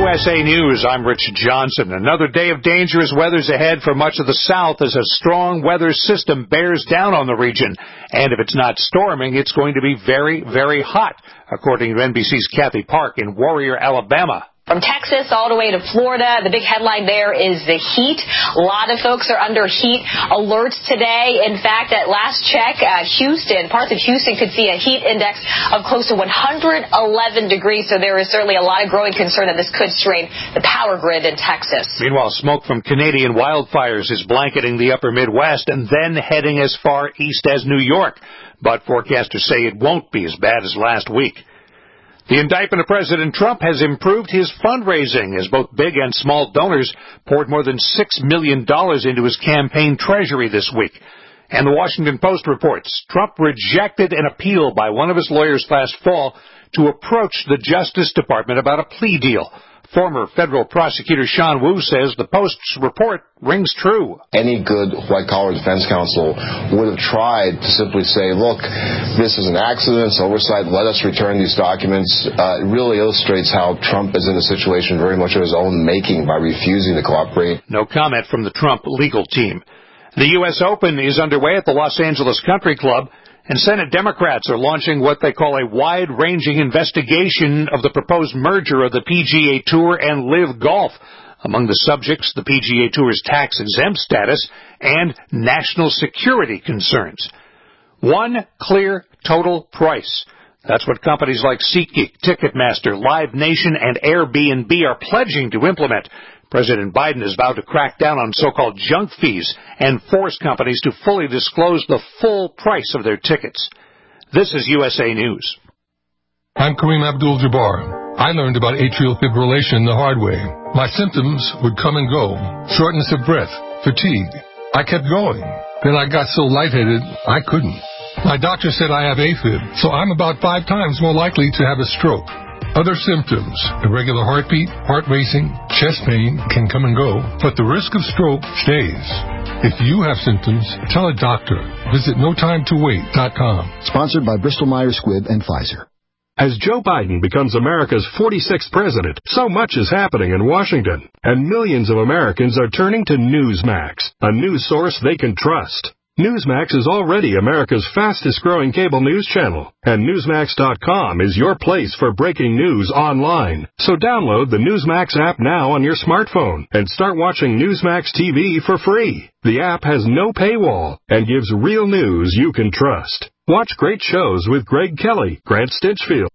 USA News, I'm Rich Johnson. Another day of dangerous weather's ahead for much of the South as a strong weather system bears down on the region. And if it's not storming, it's going to be very, very hot, according to NBC's Kathy Park in Warrior, Alabama. From Texas all the way to Florida, the big headline there is the heat. A lot of folks are under heat alerts today. In fact, at last check, parts of Houston could see a heat index of close to 111 degrees. So there is certainly a lot of growing concern that this could strain the power grid in Texas. Meanwhile, smoke from Canadian wildfires is blanketing the upper Midwest and then heading as far east as New York. But forecasters say it won't be as bad as last week. The indictment of President Trump has improved his fundraising as both big and small donors poured more than $6 million into his campaign treasury this week. And the Washington Post reports Trump rejected an appeal by one of his lawyers last fall to approach the Justice Department about a plea deal. Former federal prosecutor Sean Wu says the Post's report rings true. Any good white-collar defense counsel would have tried to simply say, look, this is an accident, it's oversight, let us return these documents. It really illustrates how Trump is in a situation very much of his own making by refusing to cooperate. No comment from the Trump legal team. The U.S. Open is underway at the Los Angeles Country Club. And Senate Democrats are launching what they call a wide-ranging investigation of the proposed merger of the PGA Tour and LIV Golf. Among the subjects, the PGA Tour's tax-exempt status and national security concerns. One clear total price. That's what companies like SeatGeek, Ticketmaster, Live Nation, and Airbnb are pledging to implement. President Biden has vowed to crack down on so-called junk fees and force companies to fully disclose the full price of their tickets. This is USA News. I'm Kareem Abdul-Jabbar. I learned about atrial fibrillation the hard way. My symptoms would come and go. Shortness of breath, fatigue. I kept going. Then I got so lightheaded, I couldn't. My doctor said I have AFib, so I'm about 5 times more likely to have a stroke. Other symptoms, irregular heartbeat, heart racing, chest pain can come and go, but the risk of stroke stays. If you have symptoms, tell a doctor. Visit NoTimeToWait.com. Sponsored by Bristol-Myers Squibb and Pfizer. As Joe Biden becomes America's 46th president, so much is happening in Washington, and millions of Americans are turning to Newsmax, a news source they can trust. Newsmax is already America's fastest-growing cable news channel, and Newsmax.com is your place for breaking news online. So download the Newsmax app now on your smartphone and start watching Newsmax TV for free. The app has no paywall and gives real news you can trust. Watch great shows with Greg Kelly, Grant Stinchfield.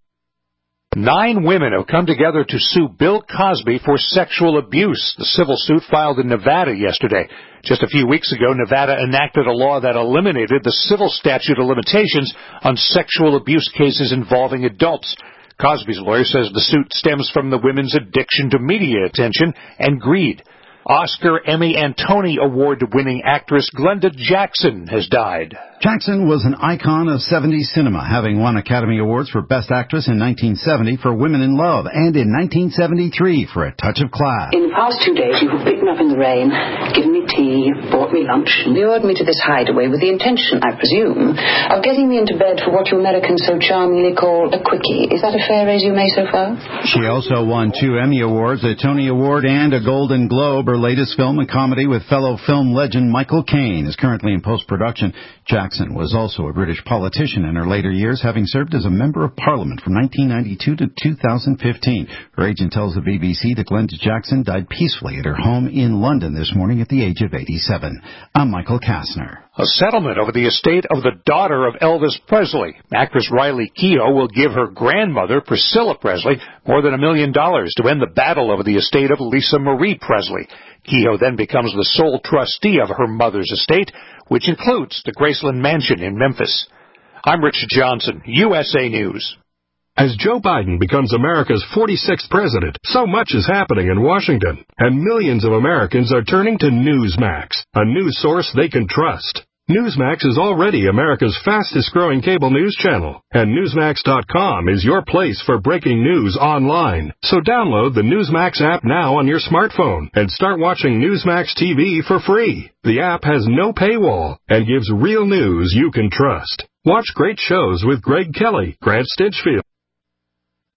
9 women have come together to sue Bill Cosby for sexual abuse. The civil suit filed in Nevada yesterday. Just a few weeks ago, Nevada enacted a law that eliminated the civil statute of limitations on sexual abuse cases involving adults. Cosby's lawyer says the suit stems from the women's addiction to media attention and greed. Oscar, Emmy, and Tony Award-winning actress Glenda Jackson has died. Jackson was an icon of 70s cinema, having won Academy Awards for Best Actress in 1970 for Women in Love and in 1973 for A Touch of Class. In the past 2 days, you have picked me up in the rain, given me tea, bought me lunch, and lured me to this hideaway with the intention, I presume, of getting me into bed for what you Americans so charmingly call a quickie. Is that a fair resume so far? She also won 2 Emmy Awards, a Tony Award, and a Golden Globe. Her latest film, a comedy with fellow film legend Michael Caine, is currently in post-production. Jackson was also a British politician in her later years, having served as a Member of Parliament from 1992 to 2015. Her agent tells the BBC that Glenda Jackson died peacefully at her home in London this morning at the age of 87. I'm Michael Kastner. A settlement over the estate of the daughter of Elvis Presley. Actress Riley Keough will give her grandmother, Priscilla Presley, more than $1 million to end the battle over the estate of Lisa Marie Presley. Keough then becomes the sole trustee of her mother's estate, which includes the Graceland Mansion in Memphis. I'm Rich Johnson, USA News. As Joe Biden becomes America's 46th president, so much is happening in Washington, and millions of Americans are turning to Newsmax, a news source they can trust. Newsmax is already America's fastest-growing cable news channel, and Newsmax.com is your place for breaking news online. So download the Newsmax app now on your smartphone and start watching Newsmax TV for free. The app has no paywall and gives real news you can trust. Watch great shows with Greg Kelly, Grant Stinchfield.